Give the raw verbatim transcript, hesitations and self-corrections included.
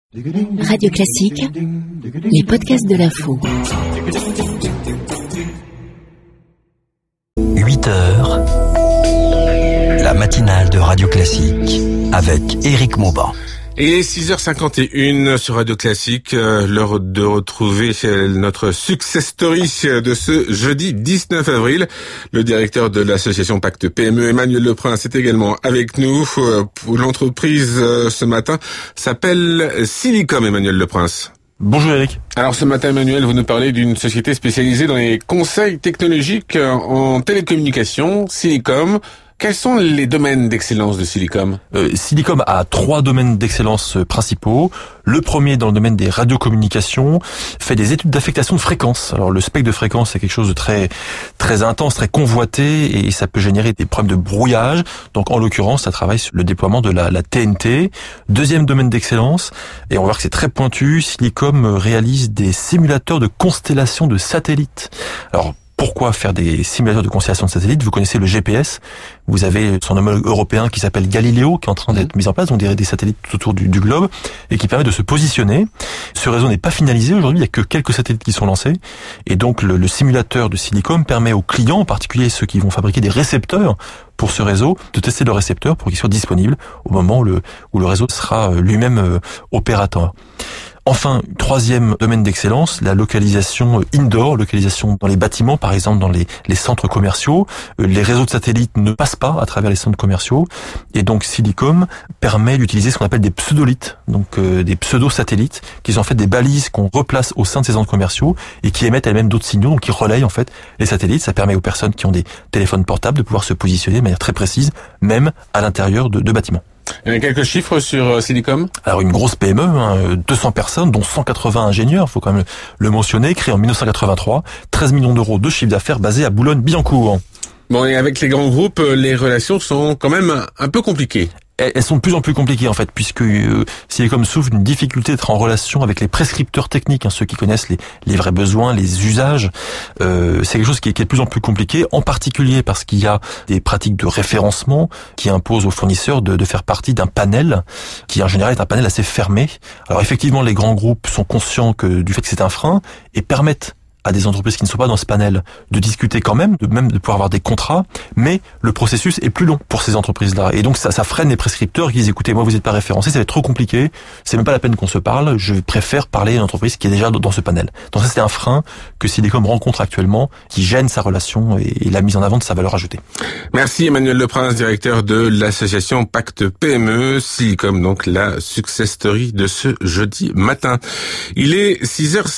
Radio Classique, les podcasts de l'info. huit heures, la matinale de Radio Classique avec Éric Mauban. Et il est six heures cinquante et une sur Radio Classique, euh, l'heure de retrouver notre success story de ce jeudi dix-neuf avril. Le directeur de l'association Pacte P M E, Emmanuel Leprince, est également avec nous. Euh, l'entreprise euh, ce matin s'appelle Silicom, Emmanuel Leprince. Bonjour Eric. Alors ce matin, Emmanuel, vous nous parlez d'une société spécialisée dans les conseils technologiques en télécommunications, Silicom. Quels sont les domaines d'excellence de Silicom ? euh, Silicom a trois domaines d'excellence principaux. Le premier, dans le domaine des radiocommunications, fait des études d'affectation de fréquences. Alors le spectre de fréquence, c'est quelque chose de très très intense, très convoité, et ça peut générer des problèmes de brouillage. Donc en l'occurrence, ça travaille sur le déploiement de la, la T N T. Deuxième domaine d'excellence, et on va voir que c'est très pointu, Silicom réalise des simulateurs de constellations de satellites. Alors pourquoi faire des simulateurs de constellation de satellites ? Vous connaissez le G P S. Vous avez son homologue européen qui s'appelle Galileo, qui est en train d'être mis en place, donc des, des satellites tout autour du, du globe, et qui permet de se positionner. Ce réseau n'est pas finalisé aujourd'hui, il n'y a que quelques satellites qui sont lancés. Et donc le, le simulateur de Silicom permet aux clients, en particulier ceux qui vont fabriquer des récepteurs pour ce réseau, de tester le récepteur pour qu'il soit disponible au moment où le, où le réseau sera lui-même euh, opérateur. Enfin, troisième domaine d'excellence, la localisation indoor, localisation dans les bâtiments, par exemple dans les, les centres commerciaux. Les réseaux de satellites ne passent pas à travers les centres commerciaux, et donc Silicom permet d'utiliser ce qu'on appelle des pseudolithes, donc euh, des pseudo-satellites, qui sont en fait des balises qu'on replace au sein de ces centres commerciaux et qui émettent elles-mêmes d'autres signaux, donc qui relayent en fait les satellites. Ça permet aux personnes qui ont des téléphones portables de pouvoir se positionner de manière très précise, même à l'intérieur de, de bâtiments. Il y a quelques chiffres sur Silicom ? Alors une grosse P M E, hein, deux cents personnes, dont cent quatre-vingts ingénieurs, il faut quand même le mentionner, créé en dix-neuf cent quatre-vingt-trois, treize millions d'euros de chiffre d'affaires basé à Boulogne-Billancourt. Bon, et avec les grands groupes, les relations sont quand même un peu compliquées. Elles sont de plus en plus compliquées en fait, puisque euh, Silicom souffre d'une difficulté d'être en relation avec les prescripteurs techniques, hein, ceux qui connaissent les, les vrais besoins, les usages. Euh, c'est quelque chose qui est, qui est de plus en plus compliqué, en particulier parce qu'il y a des pratiques de référencement qui imposent aux fournisseurs de, de faire partie d'un panel qui en général est un panel assez fermé. Alors effectivement, les grands groupes sont conscients que du fait que c'est un frein et permettent à des entreprises qui ne sont pas dans ce panel de discuter quand même, de même de pouvoir avoir des contrats, mais le processus est plus long pour ces entreprises-là. Et donc ça, ça freine les prescripteurs qui disent écoutez, moi vous n'êtes pas référencé, ça va être trop compliqué, c'est même pas la peine qu'on se parle, je préfère parler à une entreprise qui est déjà dans ce panel. Donc ça c'est un frein que Silicom rencontre actuellement, qui gêne sa relation et la mise en avant de sa valeur ajoutée. Merci Emmanuel Leprince, directeur de l'association Pacte P M E, Silicom, donc la success story de ce jeudi matin. Il est six heures